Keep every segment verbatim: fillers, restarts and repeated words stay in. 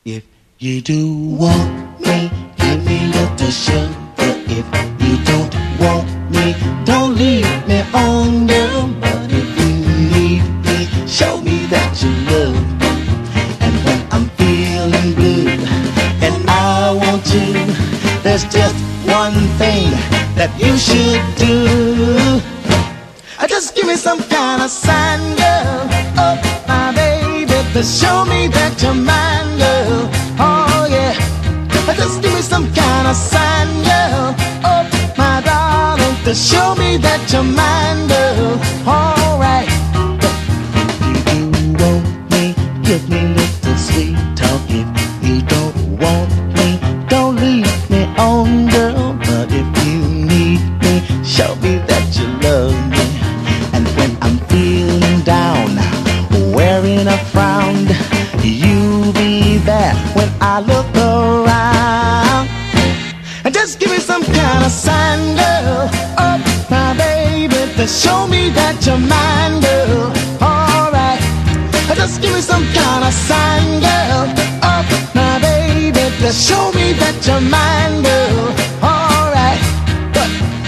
If you do want me, give me little sugar. If you don't want me, don't leave me on, girl. But if you need me, show me that you love me. And when I'm feeling blue and I want you, there's just one thing that you should do. Just give me some kind of sign, girl. Oh, my baby, to show me that you're mine, girl. Oh, yeah. Just give me some kind of sign, girl. Oh, my darling, to show me that you're mine, girl. All right. If you want me, give me little sweet talk. If you don't want me, don't leave me on, girl. But if you need me, show me that you love me. And when I'm feeling down, wearing a frown, you'll be there when I look around. And just give me some kind of sign, girl. Oh, my baby, to show me that you're mine, girl. Alright. Just give me some kind of sign, girl. Oh, my baby, to show me that you're mine, girl. Alright. But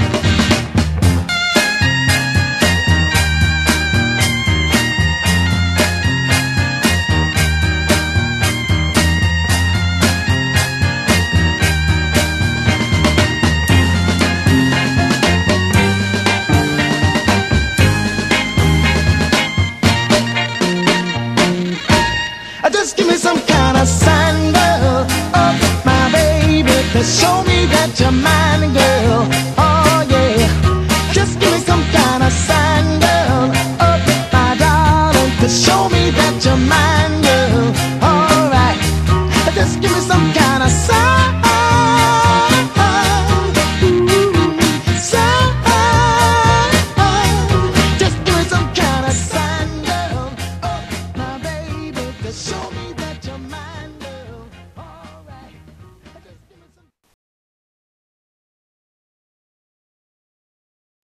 just give me some kind of sign, girl. Oh, my baby, to show me that you're mine, girl.